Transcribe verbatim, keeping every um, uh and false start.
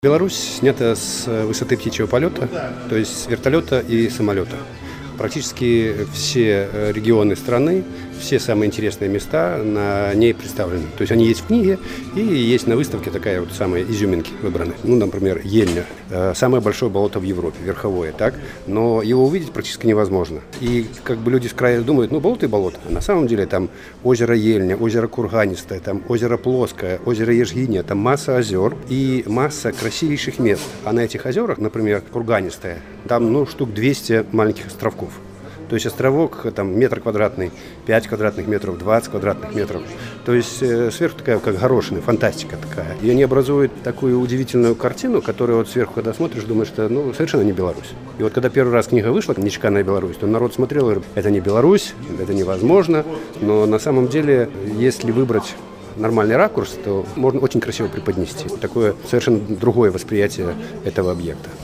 Беларусь снята с высоты птичьего полета, то есть с вертолета и самолета. Практически все регионы страны, все самые интересные места на ней представлены. То есть они есть в книге и есть на выставке такая вот самая изюминки выбраны. Ну, например, Ельня. Самое большое болото в Европе, верховое, так? Но его увидеть практически невозможно. И как бы люди с края думают, ну, болото и болото. А на самом деле там озеро Ельня, озеро Курганистое, там озеро Плоское, озеро Ежгиня, там масса озер и масса красивейших мест. А на этих озерах, например, Курганистое, там, ну, штук двести маленьких островков. То есть островок там метр квадратный, пять квадратных метров, двадцать квадратных метров. То есть э, сверху такая, как горошина, фантастика такая. И они образуют такую удивительную картину, которую вот сверху, когда смотришь, думаешь, что ну, совершенно не Беларусь. И вот когда первый раз книга вышла, «Нечеканная Беларусь», то народ смотрел и говорит, это не Беларусь, это невозможно. Но на самом деле, если выбрать нормальный ракурс, то можно очень красиво преподнести. Такое совершенно другое восприятие этого объекта.